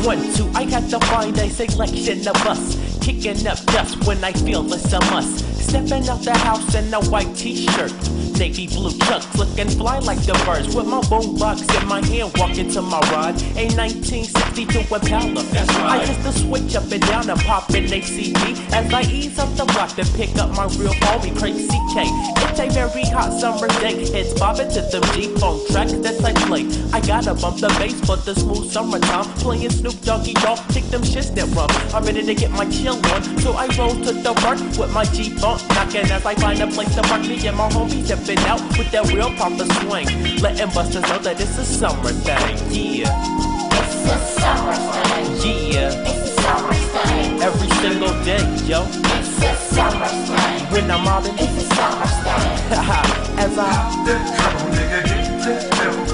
1, 2, I had to find a selection of us. Kicking up dust when I feel it's a must. Stepping out the house in a white t-shirt, navy blue chucks, looking fly like the birds. With my boombox in my hand, walking to my rod. A 1962 Impala. That's right. I used to switch up and down and pop in ACD as I ease up the block to pick up my real homie, Crazy K. It's a very hot summer day. It's bobbing to them G-Funk tracks that I play. I gotta bump the bass for the smooth summertime. Playing Snoop Doggy Dogg, kick them shits that rum. I'm ready to get my chill on, so I roll to the work with my G-Funk knocking as I find a place to park. Me and my homies have been out with that real proper swing, letting busters know that it's a summer thing. Yeah, it's a summer thing. Yeah, it's a summer thing. Every single day, yo. It's a summer thing. When I'm mobbing, it's a summer thing. As I come on, nigga, get that devil.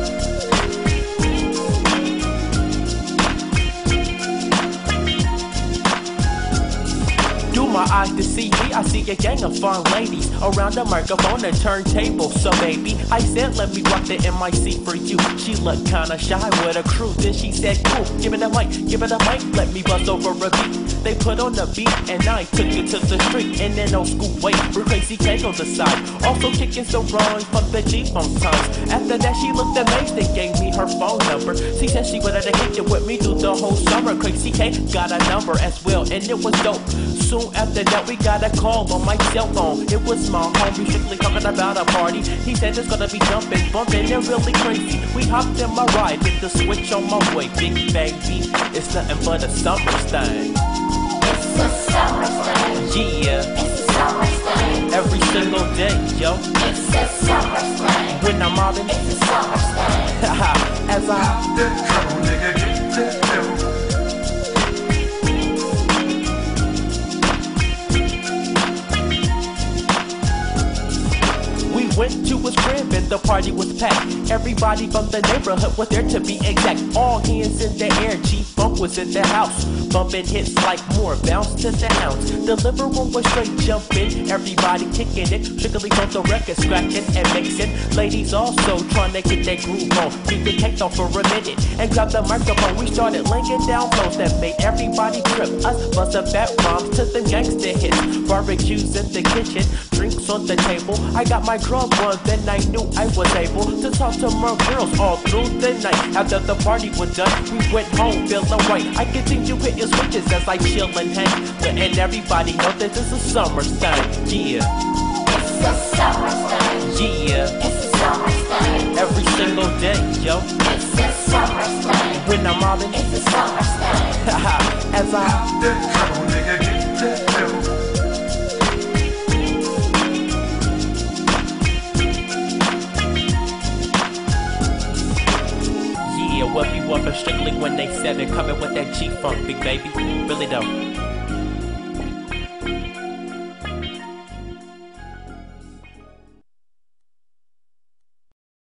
my eyes to see me, I see a gang of fine ladies around the microphone and turntable. So baby, I said let me rock the MIC for you. She looked kinda shy with a crew, then she said cool, give it a mic, let me bust over a beat. They put on the beat and I took it to the street in an old school way with Crazy K on the side, also kicking some wrong from the G-Funk times. After that she looked amazed and gave me her phone number. She said she wanted to kick it with me through the whole summer. Crazy K got a number as well and it was dope. Soon after that we got a call on my cell phone. It was my homie strictly talking about a party. He said it's gonna be jumping, bumping and really crazy. We hopped in my ride, hit the switch on my way. Big baby, it's nothing but a summer thing. It's a summer thing. Yeah, it's a summer thing. Every single day, yo. It's a summer thing. When I'm mobbing, it's a summer thing. As I come on, nigga, get that devil. went to his crib and the party was packed. Everybody from the neighborhood was there to be exact. All hands in the air, G-Funk was in the house, bumping hits like more bounce to the house. The living room was straight jumping, everybody kicking it, strictly on the record, scratching and mixing. Ladies also trying to get that groove on. Keep the cake on for a minute and grab the microphone. We started laying down flows that made everybody trip. Us bustin' fat rhymes to the gangsta hits. Barbecues in the kitchen, drinks on the table. I got my grub on, then I knew I was able to talk to more girls all through the night. After the party was done, we went home feeling right. I continue hitting switches as I chill and hang, letting everybody know that this is summer thing. Yeah, it's a summer thing. Yeah, it's a summer thing. Every single day, yo. It's a summer thing. When I'm mobbing, it's a summer thing. As I come on, nigga, get that devil. Yeah, well, you up strictly when they 7, coming with that G-Funk, big baby. Really dope.